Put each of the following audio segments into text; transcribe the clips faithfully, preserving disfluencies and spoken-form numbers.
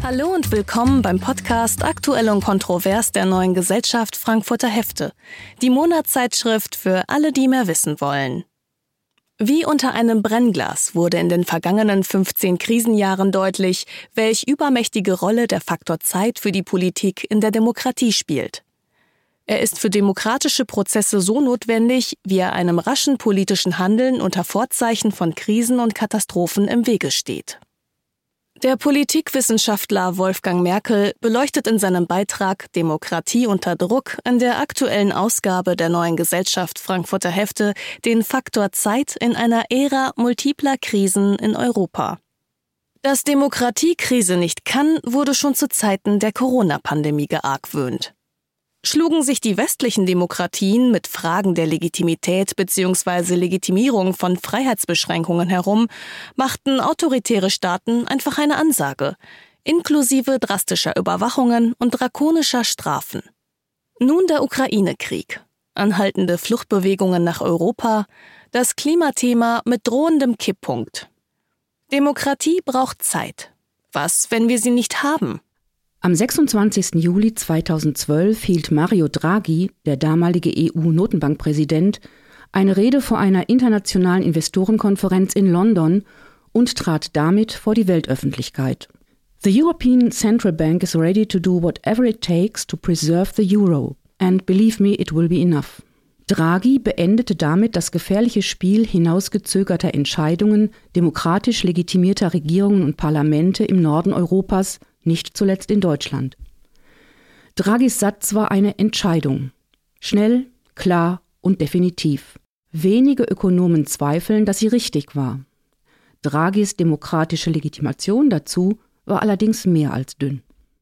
Hallo und willkommen beim Podcast Aktuell und Kontrovers der Neuen Gesellschaft Frankfurter Hefte, die Monatszeitschrift für alle, die mehr wissen wollen. Wie unter einem Brennglas wurde in den vergangenen fünfzehn Krisenjahren deutlich, welch übermächtige Rolle der Faktor Zeit für die Politik in der Demokratie spielt. Er ist für demokratische Prozesse so notwendig, wie er einem raschen politischen Handeln unter Vorzeichen von Krisen und Katastrophen im Wege steht. Der Politikwissenschaftler Wolfgang Merkel beleuchtet in seinem Beitrag Demokratie unter Druck in der aktuellen Ausgabe der Neuen Gesellschaft Frankfurter Hefte den Faktor Zeit in einer Ära multipler Krisen in Europa. Dass Demokratiekrise nicht kann, wurde schon zu Zeiten der Corona-Pandemie geargwöhnt. Schlugen sich die westlichen Demokratien mit Fragen der Legitimität bzw. Legitimierung von Freiheitsbeschränkungen herum, machten autoritäre Staaten einfach eine Ansage, inklusive drastischer Überwachungen und drakonischer Strafen. Nun der Ukraine-Krieg, anhaltende Fluchtbewegungen nach Europa, das Klimathema mit drohendem Kipppunkt. Demokratie braucht Zeit. Was, wenn wir sie nicht haben? Am sechsundzwanzigsten Juli zweitausendzwölf hielt Mario Draghi, der damalige E U-Notenbankpräsident, eine Rede vor einer internationalen Investorenkonferenz in London und trat damit vor die Weltöffentlichkeit. The European Central Bank is ready to do whatever it takes to preserve the euro, and believe me, it will be enough. Draghi beendete damit das gefährliche Spiel hinausgezögerter Entscheidungen demokratisch legitimierter Regierungen und Parlamente im Norden Europas, nicht zuletzt in Deutschland. Draghis Satz war eine Entscheidung. Schnell, klar und definitiv. Wenige Ökonomen zweifeln, dass sie richtig war. Draghis demokratische Legitimation dazu war allerdings mehr als dünn.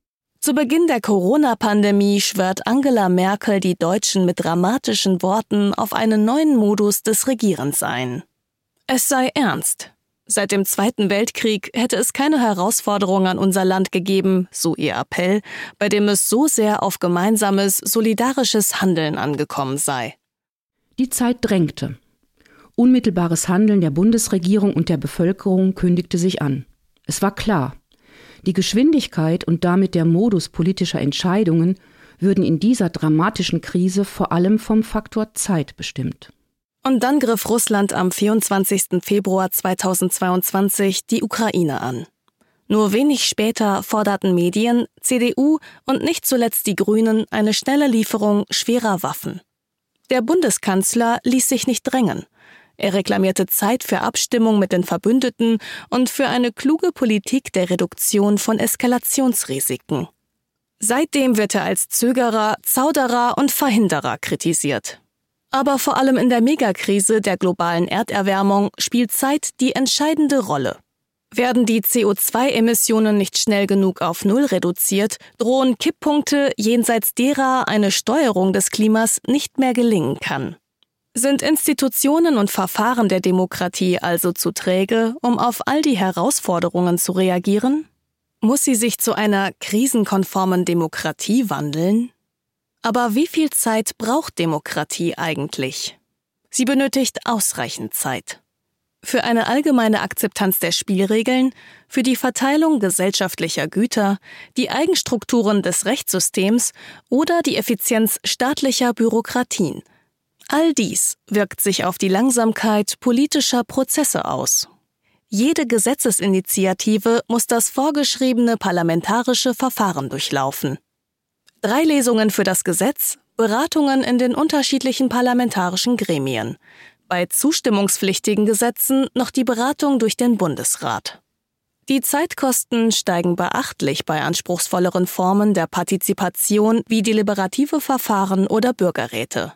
Zu Beginn der Corona-Pandemie schwört Angela Merkel die Deutschen mit dramatischen Worten auf einen neuen Modus des Regierens ein. Es sei ernst. Seit dem Zweiten Weltkrieg hätte es keine Herausforderung an unser Land gegeben, so ihr Appell, bei dem es so sehr auf gemeinsames, solidarisches Handeln angekommen sei. Die Zeit drängte. Unmittelbares Handeln der Bundesregierung und der Bevölkerung kündigte sich an. Es war klar, die Geschwindigkeit und damit der Modus politischer Entscheidungen würden in dieser dramatischen Krise vor allem vom Faktor Zeit bestimmt. Und dann griff Russland am vierundzwanzigsten Februar zweitausendzweiundzwanzig die Ukraine an. Nur wenig später forderten Medien, C D U und nicht zuletzt die Grünen eine schnelle Lieferung schwerer Waffen. Der Bundeskanzler ließ sich nicht drängen. Er reklamierte Zeit für Abstimmung mit den Verbündeten und für eine kluge Politik der Reduktion von Eskalationsrisiken. Seitdem wird er als Zögerer, Zauderer und Verhinderer kritisiert. Aber vor allem in der Megakrise der globalen Erderwärmung spielt Zeit die entscheidende Rolle. Werden die C O zwei Emissionen nicht schnell genug auf Null reduziert, drohen Kipppunkte, jenseits derer eine Steuerung des Klimas nicht mehr gelingen kann. Sind Institutionen und Verfahren der Demokratie also zu träge, um auf all die Herausforderungen zu reagieren? Muss sie sich zu einer krisenkonformen Demokratie wandeln? Aber wie viel Zeit braucht Demokratie eigentlich? Sie benötigt ausreichend Zeit. Für eine allgemeine Akzeptanz der Spielregeln, für die Verteilung gesellschaftlicher Güter, die Eigenstrukturen des Rechtssystems oder die Effizienz staatlicher Bürokratien. All dies wirkt sich auf die Langsamkeit politischer Prozesse aus. Jede Gesetzesinitiative muss das vorgeschriebene parlamentarische Verfahren durchlaufen. Drei Lesungen für das Gesetz, Beratungen in den unterschiedlichen parlamentarischen Gremien. Bei zustimmungspflichtigen Gesetzen noch die Beratung durch den Bundesrat. Die Zeitkosten steigen beachtlich bei anspruchsvolleren Formen der Partizipation wie deliberative Verfahren oder Bürgerräte.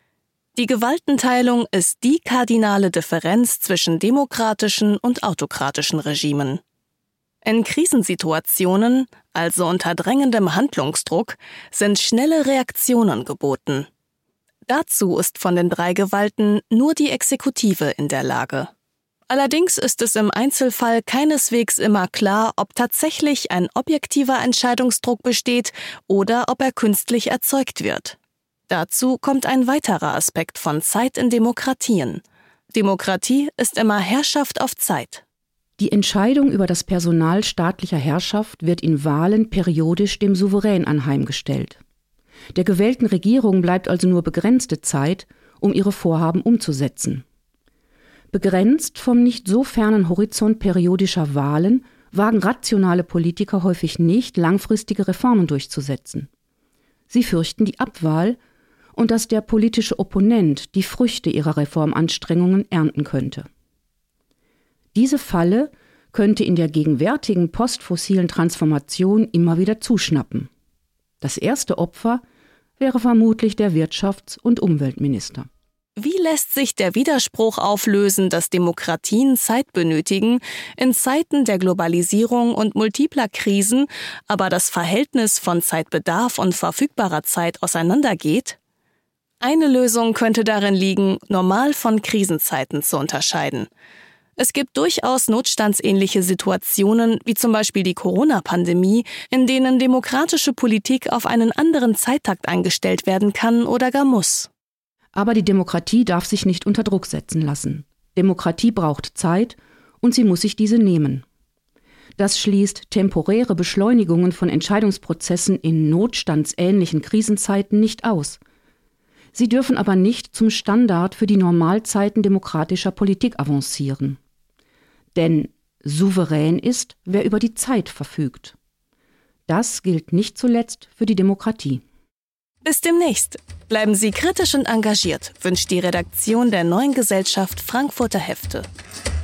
Die Gewaltenteilung ist die kardinale Differenz zwischen demokratischen und autokratischen Regimen. In Krisensituationen, also unter drängendem Handlungsdruck, sind schnelle Reaktionen geboten. Dazu ist von den drei Gewalten nur die Exekutive in der Lage. Allerdings ist es im Einzelfall keineswegs immer klar, ob tatsächlich ein objektiver Entscheidungsdruck besteht oder ob er künstlich erzeugt wird. Dazu kommt ein weiterer Aspekt von Zeit in Demokratien. Demokratie ist immer Herrschaft auf Zeit. Die Entscheidung über das Personal staatlicher Herrschaft wird in Wahlen periodisch dem Souverän anheimgestellt. Der gewählten Regierung bleibt also nur begrenzte Zeit, um ihre Vorhaben umzusetzen. Begrenzt vom nicht so fernen Horizont periodischer Wahlen wagen rationale Politiker häufig nicht, langfristige Reformen durchzusetzen. Sie fürchten die Abwahl und dass der politische Opponent die Früchte ihrer Reformanstrengungen ernten könnte. Diese Falle könnte in der gegenwärtigen postfossilen Transformation immer wieder zuschnappen. Das erste Opfer wäre vermutlich der Wirtschafts- und Umweltminister. Wie lässt sich der Widerspruch auflösen, dass Demokratien Zeit benötigen, in Zeiten der Globalisierung und multipler Krisen, aber das Verhältnis von Zeitbedarf und verfügbarer Zeit auseinandergeht? Eine Lösung könnte darin liegen, Normal- von Krisenzeiten zu unterscheiden. Es gibt durchaus notstandsähnliche Situationen, wie zum Beispiel die Corona-Pandemie, in denen demokratische Politik auf einen anderen Zeittakt eingestellt werden kann oder gar muss. Aber die Demokratie darf sich nicht unter Druck setzen lassen. Demokratie braucht Zeit und sie muss sich diese nehmen. Das schließt temporäre Beschleunigungen von Entscheidungsprozessen in notstandsähnlichen Krisenzeiten nicht aus. Sie dürfen aber nicht zum Standard für die Normalzeiten demokratischer Politik avancieren. Denn souverän ist, wer über die Zeit verfügt. Das gilt nicht zuletzt für die Demokratie. Bis demnächst. Bleiben Sie kritisch und engagiert, wünscht die Redaktion der Neuen Gesellschaft Frankfurter Hefte.